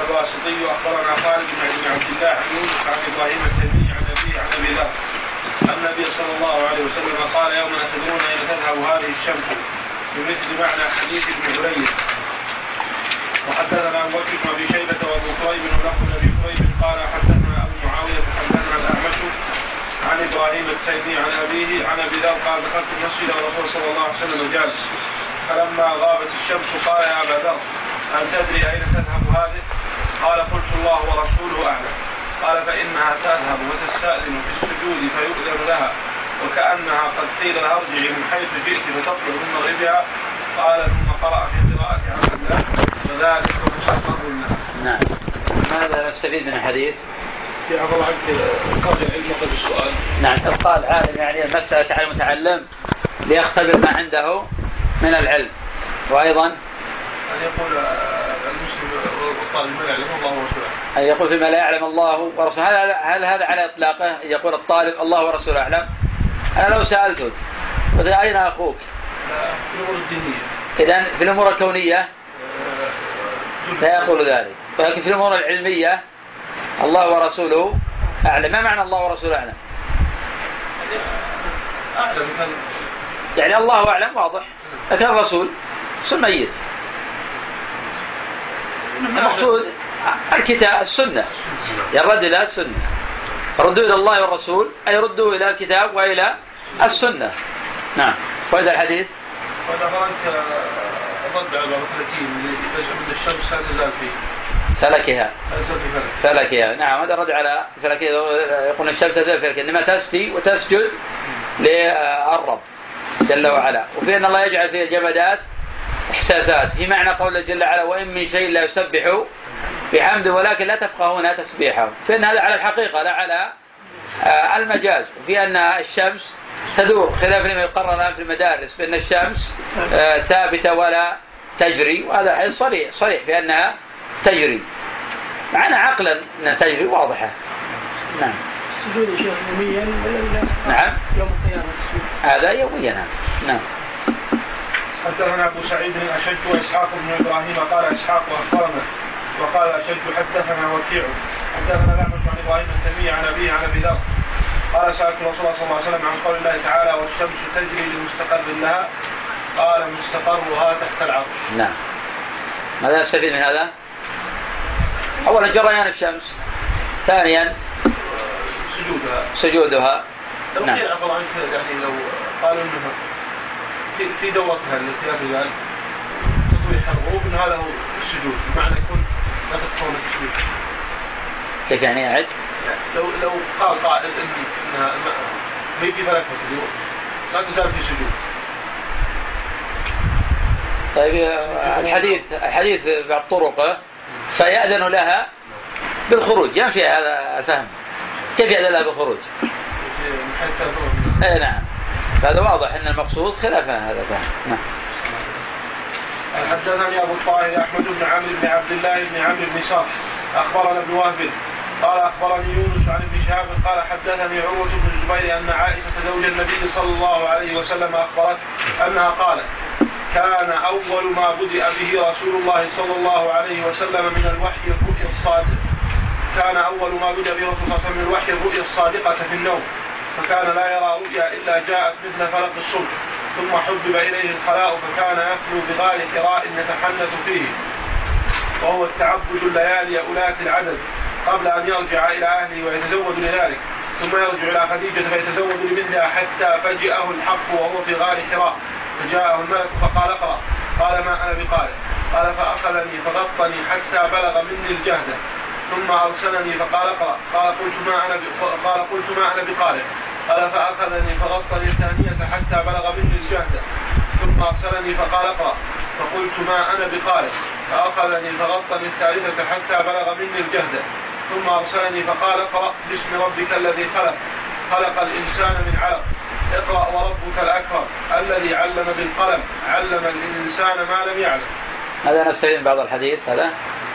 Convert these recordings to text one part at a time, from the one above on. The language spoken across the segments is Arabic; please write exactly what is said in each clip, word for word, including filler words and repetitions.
الواسطي أخبرنا خالد بن عبد الله عن يونس عن إبراهيم التيمي عن أبيه عن أبي ذر النبي صلى الله عليه وسلم قال يوم تدرون أين تذهب هذه الشمس بمثل معنى حديث ابن هريرة. وحدثنا أبو بكر بن أبي شيبة وأبو كريب ولفظ أبي كريب قال حدثنا أبو معاوية حدثنا الأعمش عن إبراهيم التيمي عن أبيه عن أبي ذر قال دخلت المسجد والرسول صلى الله عليه وسلم جالس فلما غابت الشمس قال يا أبا ذر هل تدري أين تذهب هذه؟ قال قلت الله ورسوله أعلم. قال فإنها تذهب وتستأذن في السجود فيؤذن لها وكأنها قد قيل لها ارجعي من حيث جئت فتطلب من مغربها. قال ثم قرأ في قراءة عبد الله وذلك مستقر الناس. نعم. ماذا نستفيد من الحديث؟ في عبر عنك قبل العلم قبل السؤال. نعم. إبقاء العالم يعني المسألة على المتعلم ليختبر ما عنده من العلم. وأيضا أن يقول المسلم والطالب ما يعلم الله ورسوله. أن يقول فيما لا يعلم الله ورسوله. هل هذا على إطلاقه يقول الطالب الله ورسوله أعلم؟ أنا لو سألته أين أخوك؟ في الأمور الدينية. إذن في الأمور الكونية لا يقول ذلك. ولكن في الأمور العلمية الله ورسوله أعلم. ما معنى الله ورسوله أعلم؟ أعلم يعني الله أعلم واضح، لكن الرسول رسول ميت. المقصود الكتاب السنة يرد إلى السنة. ردوا إلى الله والرسول أي ردوا إلى الكتاب وإلى السنة. نعم. وهذا الحديث وإذا فرنك رد على ثلاثين من الشمس هل تزال فيه فلكها فلك. فلكها. نعم. هذا رد على فلكها. يقول الشمس تزال فلكها إنما تسجي وتسجد للرب جل وعلا. وفي أن الله يجعل فيه الجمادات إحساسات في معنى قوله جل وعلا وإن من شيء لا يسبح بحمده ولكن لا تفقهون تسبيحه. في أن هذا على الحقيقة لا على المجاز. وفي أن الشمس تدور خلاف لما يقرر الآن في المدارس بأن الشمس ثابتة ولا تجري. وهذا حديث صريح صريح في أنها تجري معنى عقلا أنها تجري واضحة. نعم. السجود يا شيخ يوميا ولا نعم يوم القيامة السجود؟ هذا يوميا. نعم. حدثنا أبو سعيد أشد وإسحاق بن إبراهيم قال إسحاق أخبرنا وقال أشد حدثنا وكيع حدثنا الأعمش عن إبراهيم التيمي عن أبيه عن أبي ذر قال سألت رسول الله صلى الله عليه وسلم عن قول الله تعالى والشمس تجري لمستقر لها قال مستقرها تحت العرش. نعم. ماذا نستفيد من هذا؟ أولا جريان الشمس، ثانيا سجودها سجودها. لو نعم. قيل عفوا عنك يعني لو قالوا انها في, في دورتها التي لا تزال تطوي الغروب ان هذا هو السجود بمعنى يكون لا تتكون السجود. كيف يعني أعد؟ لو لو قال قائل انها ما في فلك سجود لا تزال في سجود. طيب الحديث الحديث بعض طرقه فيأذن لها بالخروج. يعني في هذا الفهم كيف يأذن لها بالخروج؟ اي نعم. هذا واضح ان المقصود خلاف هذا الفهم. نعم. حدثني ابو الطاهر احمد بن عمرو بن عبد الله بن عمرو بن صالح اخبرنا ابن وهب قال اخبرني يونس عن ابن شهاب قال حدثني عروة بن الزبير ان عائشة زوج النبي صلى الله عليه وسلم اخبرت انها قالت كان اول ما بدأ به رسول الله صلى الله عليه وسلم من الوحي الرؤيا الصادقة كان اول ما بدأ به رسول الله صلى الله عليه وسلم من الوحي الرؤيا الصادقة في النوم فكان لا يرى رؤيا إلا جاءت مثل فلق الصبح ثم حبب إليه الخلاء فكان يخلو بغار حراء يتحنث فيه وهو التعبد الليالي أولات العدد قبل أن يرجع إلى أهله ويتزود لذلك ثم يرجع إلى خديجة فيتزود لمثلها حتى فجأه الحق وهو في غار حراء فجاءه الملك فقال اقرأ قال ما أنا بقارئ قال فأخذني فغطني حتى بلغ مني الجهد ثم أرسلني فقال اقرأ قال قلت ما أنا قال قلت ما أنا بقارئ قال فأخذني فغطني الثانية حتى بلغ مني الجهد ثم أرسلني فقال اقرأ فقلت ما أنا بقارئ فأخذني فغطني الثالثة حتى بلغ مني الجهد ثم أرسلني فقال اقرأ باسم ربك الذي خلق خلق الإنسان من علق اقرأ وربك الأكرم الذي علم بالقلم علم الإنسان ما لم يعلم. هذا نستفيد بعض الحديث هذا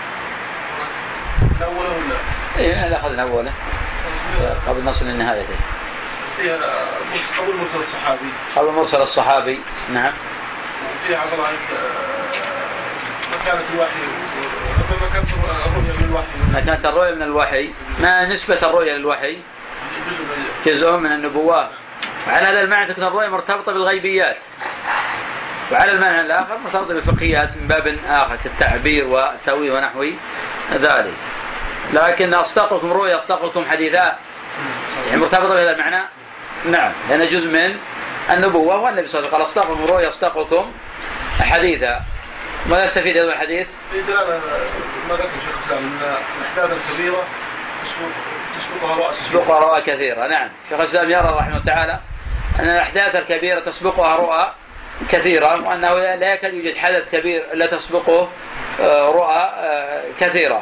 الأول ولا؟ إيه هذا أخذنا أوله قبل نصل للنهاية. فيها قبل مرسل الصحابي. قبل مرسل الصحابي. نعم. فيها عبارة عن مكانة الوحي لما كانت الرؤيا ما كانت الرؤية من الوحي، ما نسبة الرؤية للوحي؟ جزء من النبوة. على هذا المعنى تكون الرؤية مرتبطة بالغيبيات، وعلى المعنى الآخر مرتبطة بالفقهيات من باب آخر كالتعبير والتأويل ونحوي ذلك. لكن أصدقكم رؤيا أصدقكم حديثا يعني مرتبطة بهذا المعنى. نعم، لأن جزء من النبوة، والنبي صلى الله عليه وسلم قال أصدقكم رؤيا أصدقكم حديثا. ماذا نستفيد هذا الحديث؟ ما ذكر شيخ الإسلام أن الأحداث الكبيرة تسبقها رؤى تسبقها رؤى كثيرة. نعم، شيخ الإسلام يرى رحمه الله تعالى أن الأحداث الكبيرة تسبقها رؤى كثيرة، وأنه لا يكاد يوجد حدث كبير لا تسبقه رؤى كثيرة.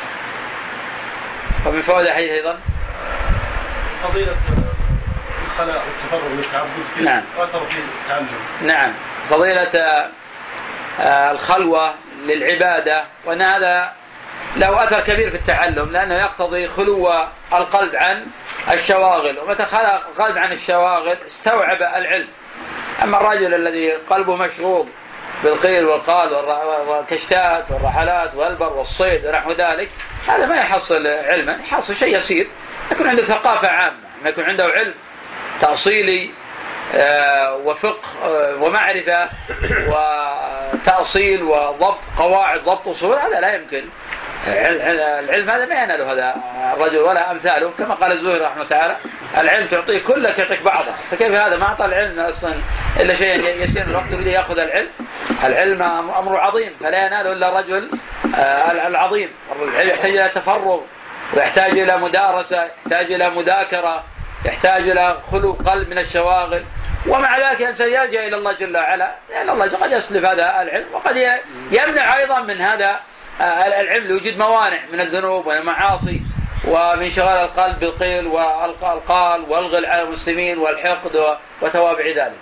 ومن فوائد الحديث أيضا فضيلة الخلاء والتفرغ للتعبد فيه. نعم. وأثر في التعلم. نعم، فضيلة الخلوة للعبادة، وأن هذا له أثر كبير في التعلم، لأنه يقتضي خلو القلب عن الشواغل، ومتى خلق القلب عن الشواغل استوعب العلم. أما الرجل الذي قلبه مشغول بالقيل والقال والكشتات والرحلات والبر والصيد ونحو ذلك، هذا ما يحصل علما، يحصل شيء يسير، يكون عنده ثقافة عامة، ما يكون عنده علم تأصيلي وفقه ومعرفة وتأصيل وضبط قواعد ضبط أصول، هذا لا يمكن. العلم هذا ما يناله هذا الرجل ولا أمثاله، كما قال الزهري رحمه الله تعالى: العلم تعطيه كلك يعطيك بعضه. فكيف هذا ما أعطى العلم أصلا إلا شيء يسير الوقت يريد يأخذ العلم؟ العلم أمر عظيم، فلا يناله إلا الرجل العظيم. العلم يحتاج إلى تفرغ، ويحتاج إلى مدارسة، يحتاج إلى مذاكرة، يحتاج إلى خلو قلب من الشواغل. ومع ذلك الإنسان يلجأ إلى الله جل وعلا، لأن الله قد يسلب هذا العلم، وقد يمنع أيضا من هذا العلم لوجود موانع من الذنوب والمعاصي ومن شغال القلب بالقيل والقال والغل على المسلمين والحقد وتوابع ذلك.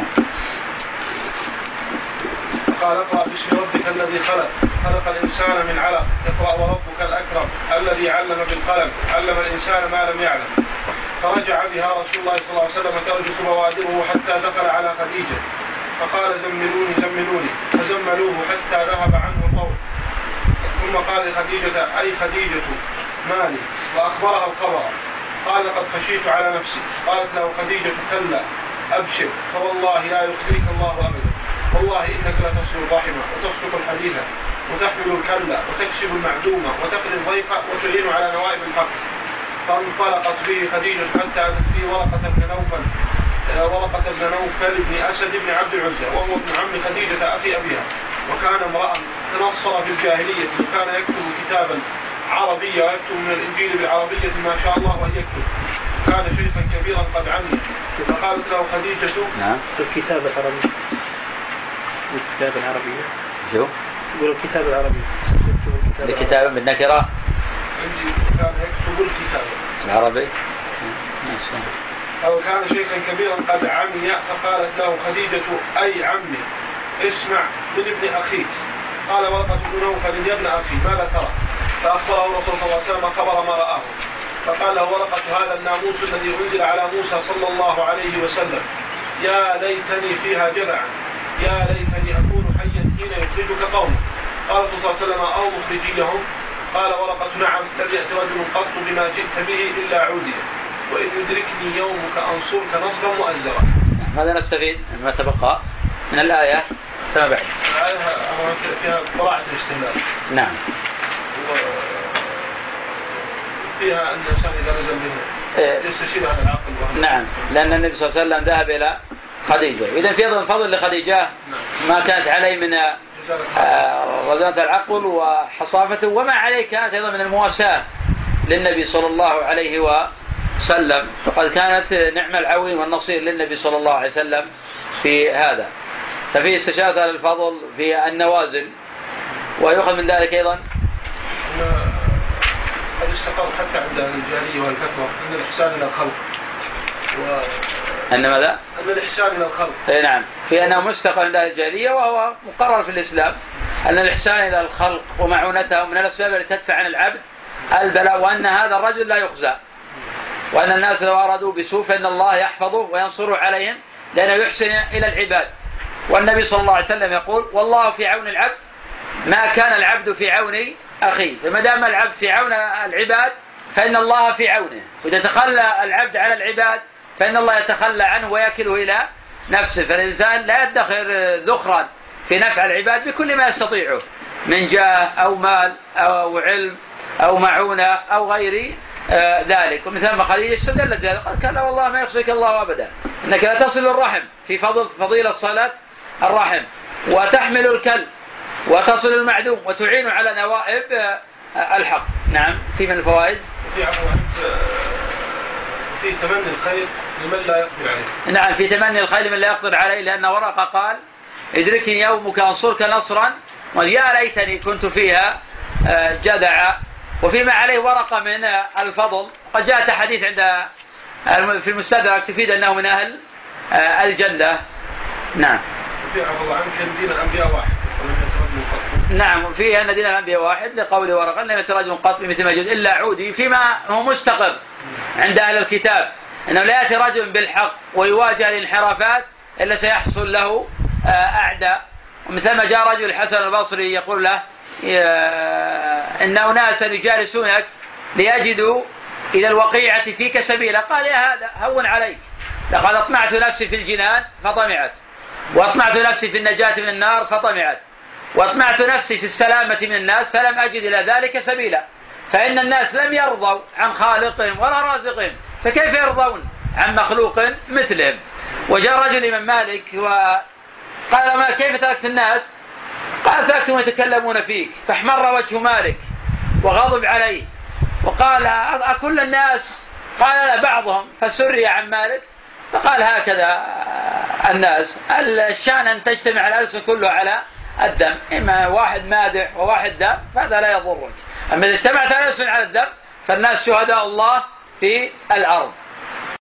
قال: اقرأ باسم ربك الذي خلق خلق الإنسان من علق اقرأ وربك الأكرم الذي علم بالقلم علم الإنسان ما لم يعلم. فرجع بها رسول الله صلى الله عليه وسلم ترجف بوادره حتى دخل على خديجة فقال: زملوني زملوني، فزملوه حتى ذهب عنه الطول. ثم قال لخديجة: أي خديجة مالي؟ وأخبرها الخبر. قال: قد خشيت على نفسي. قالت له خديجة: كلا أبشر، فوالله لا يخزيك الله أبدا، والله إنك لتصل الرحمة وتصدق الحديث وتحمل الكلا وتكسب المعدومة وتقضي الضيف وتعين على نوائب الحق. فانطلقت به خديجة حتى أتت به ورقة بن نوفل ورقة بن نوفل بن أسد بن عبد العزى، وهو ابن عم خديجة أخي أبيها، وكان امرأ تنصر في الجاهلية، وكان يكتب كتابا عربيا ويكتب من الإنجيل بالعربية ما شاء الله أن يكتب. كان شيخا كبيرا قد عمي. فقالت له خديجة: نعم، الكتاب العربي. الكتاب العربي شو؟ يقول الكتاب العربي. الكتاب بالنكرة. عندي كان يكتب الكتاب العربي. أو كان شيخا كبيرا قد عمي. فقالت له خديجة: أي عمي، اسمع من ابن أخيك. قال ورقة بن نوفل: يا ابن أخي ماذا ترى؟ فأخبره الرسول صلى الله عليه وسلم خبر ما رآه. فقال له ورقة: هذا الناموس الذي أنزل على موسى صلى الله عليه وسلم، يا ليتني فيها جذعا، يا ليتني أكون حيا حين يخرجك قومك. قال صلى الله عليه وسلم: أو مخرجيهم؟ قال ورقة: نعم، لم يأت رجل قط بما جئت به إلا عوديا، وإن يدركني يومك أنصرك نصرا مؤزرا. ماذا نستفيد ما تبقى من الآية فما بعد؟ الآية فيها براعة الاستهلال. نعم. فيها أن الإنسان إذا نزل به يستشير على العقل وهم. نعم، لأن النبي صلى الله عليه وسلم ذهب إلى خديجة. إذا في أيضا فضل لخديجة ما كانت عليه من رزانة العقل وحصافته، وما عليه كانت أيضا من المواساة للنبي صلى الله عليه وسلم، فقد كانت نعم العون والنصير للنبي صلى الله عليه وسلم في هذا. ففي استشارة الفضل في النوازل. ويؤخذ من ذلك أيضا قد استقر حتى عند الجاهلية والكثرة أن الإحسان إلى الخلق و... أن ماذا؟ أن الإحسان إلى الخلق. إيه نعم، في أنه مستقر عند الجاهلية، وهو مقرر في الإسلام أن الإحسان إلى الخلق ومعونتهم من الأسباب التي تدفع عن العبد البلاء، وأن هذا الرجل لا يخزى، وأن الناس لو أرادوا بسوء فإن الله يحفظه وينصره عليهم لأنه يحسن إلى العباد. والنبي صلى الله عليه وسلم يقول: والله في عون العبد ما كان العبد في عون أخيه، فما دام العبد في عون العباد فإن الله في عونه، وإذا تخلى العبد على العباد فإن الله يتخلى عنه ويكله إلى نفسه. فالإنسان لا يدخر ذخرا في نفع العباد بكل ما يستطيعه من جاه أو مال أو علم أو معونة أو غير آه ذلك. ومن ثم خديجة استدلت ذلك قال كلا والله ما يخزيك الله أبدا، إنك لا تصل الرحم في فضل فضيلة صلاة الرحم، وتحمل الكلب، وتصل المعدوم، وتعين على نوائب آه الحق. نعم. في من الفوائد في في تمني الخير لمن لا يقدر عليه. نعم، في تمني الخير لمن لا يقدر عليه، لأن ورقة قال ادركني يومك أنصرك نصرا ويا ليتني كنت فيها جدعا. وفيما عليه ورقة من الفضل قد جاءت حديث عند في المستدرك تفيد أنه من أهل الجنة. نعم. دين الأنبياء واحد. نعم، فيه أن دين الأنبياء واحد لقول ورقة لم يترجم قط بمثل ما يجوز إلا عودي، فيما هو مستقر عند أهل الكتاب أنه لا يأتي رجل بالحق ويواجه الانحرافات إلا سيحصل له أعداء. ومثل ما جاء رجل الحسن البصري يقول له إن أناسا يجالسونك ليجدوا إلى الوقيعة فيك سبيلا، قال يا هذا هون عليك، لقد أطمعت نفسي في الجنان فطمعت، وأطمعت نفسي في النجاة من النار فطمعت، وأطمعت نفسي في السلامة من الناس فلم أجد إلى ذلك سبيلا. فإن الناس لم يرضوا عن خالقهم ولا رازقهم، فكيف يرضون عن مخلوق مثلهم؟ وجاء رجل من مالك وقال ما كيف تركت الناس؟ قال تركتهم يتكلمون فيك، فاحمر وجه مالك وغضب عليه وقال أكل الناس؟ قال لا بعضهم، فسري عن مالك فقال هكذا الناس، الشان أن تجتمع الألسن كله على الدم، إما واحد مادح وواحد دم فهذا لا يضرك، أما إذا اجتمعت الألسن على الدم فالناس شهداء الله في الأرض.